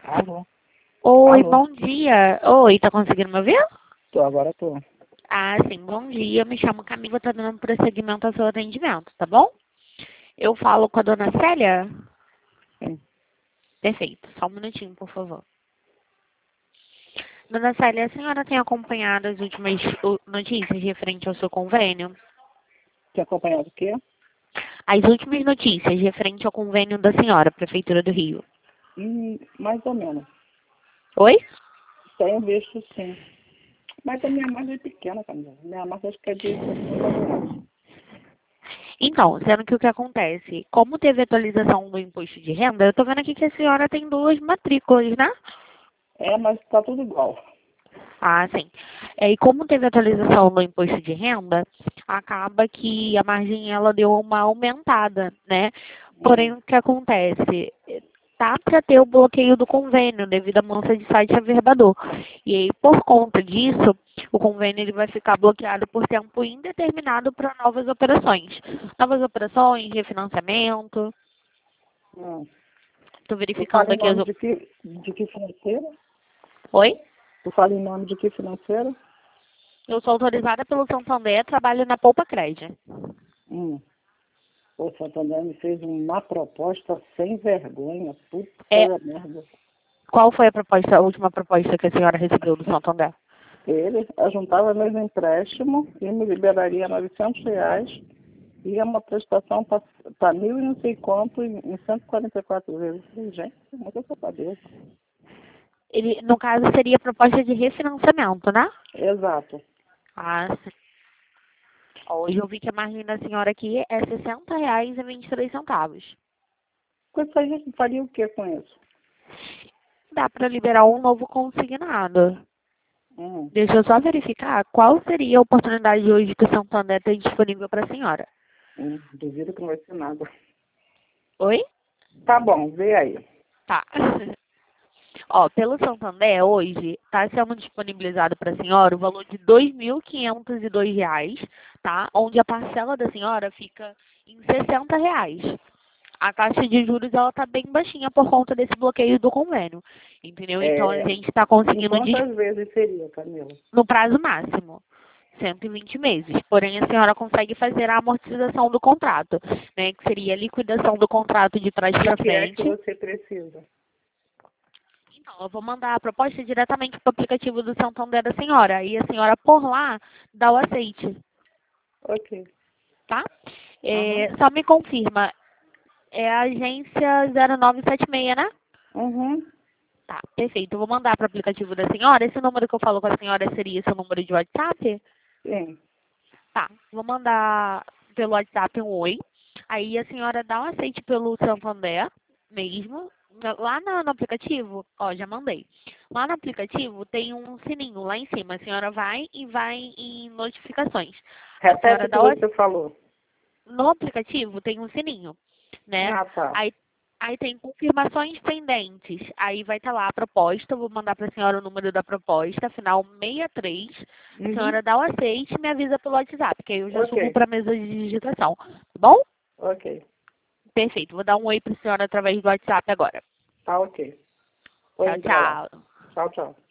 Alô? Oi, Alô? bom dia. Oi, tá conseguindo me ouvir? Agora tô. Ah, sim, bom dia. Eu me chamo Camila, tá dando prosseguimento ao seu atendimento, tá bom? Eu falo com a dona Célia? Sim. Perfeito, só um minutinho, por favor. Dona Célia, a senhora tem acompanhado as últimas notícias referente ao seu convênio? Tem acompanhado o quê? As últimas notícias referente ao convênio da senhora, Prefeitura do Rio. Mais ou menos. Oi? Tenho visto sim. Mas a minha margem é pequena, Camila. Minha margem acho que é de 60 reais. Então, sendo que o que acontece, como teve atualização do imposto de renda, eu tô vendo aqui que a senhora tem duas matrículas, né? É, mas tá tudo igual. Ah, sim. E como teve atualização do imposto de renda, acaba que a margem ela deu uma aumentada, né? Porém, o que acontece? Tá para ter o bloqueio do convênio devido à mudança de site averbador. E aí, por conta disso, o convênio ele vai ficar bloqueado por tempo indeterminado para novas operações. Novas operações, refinanciamento. Hum. Estou Tu fala verificando em aqui as... nome de que financeira? Oi? Tu fala em nome de que financeira? Eu sou autorizada pelo Santander, trabalho na Poupa Crédito. O Santander me fez uma proposta sem vergonha. É, Puta merda. Qual foi a última proposta que a senhora recebeu do Santander? Ele juntava meus empréstimos e me liberaria R$ 900 e é uma prestação para mil e não sei quanto em 144 vezes. Eu falei, gente, muita safadeza. Ele, no caso, seria proposta de refinanciamento, né? Exato. Ah, sim. Hoje eu vi que a margem da senhora aqui é R$ 60,23. Com isso aí, a gente faria o que com isso? Dá para liberar um novo consignado. Hum, Deixa eu só verificar qual seria a oportunidade hoje que o Santander tem disponível para a senhora. duvido que não vai ser nada. Oi? Tá bom, vê aí. Tá. Ó, pelo Santander, hoje, está sendo disponibilizado para a senhora o valor de R$ 2.502, tá? Onde a parcela da senhora fica em R$ 60. A taxa de juros, ela tá bem baixinha por conta desse bloqueio do convênio, entendeu? Então, a É, gente está em conseguindo quantas vezes seria, Camila? no prazo máximo. 120 meses. Porém, a senhora consegue fazer a amortização do contrato, né? Que seria a liquidação do contrato de trás para O que é que frente. você precisa? Então, eu vou mandar a proposta diretamente para o aplicativo do Santander da senhora. Aí a senhora, por lá, dá o aceite, Ok. tá? Aham. Só me confirma, é a agência 0976, né? Uhum. Tá, perfeito. Eu vou mandar para o aplicativo da senhora. Esse número que eu falo com a senhora seria seu número de WhatsApp? Sim. Tá, vou mandar pelo WhatsApp um oi. Aí a senhora dá um aceite pelo Santander mesmo. Lá no aplicativo, ó, já mandei. Lá no aplicativo tem um sininho lá em cima. A senhora vai e vai em notificações. A Repete senhora o que dá o, você falou. no aplicativo tem um sininho, né? Ah, tá. Aí tem confirmações pendentes. Aí vai estar lá a proposta. Eu vou mandar para a senhora o número da proposta, final 63. A Uhum. senhora dá o aceite e me avisa pelo WhatsApp, que aí eu já subo Ok. para a mesa de digitação. Tá bom? Ok. Perfeito. Vou dar um oi para a senhora através do WhatsApp agora. Tá ok. Pois Tchau, entra lá. tchau. Tchau, tchau.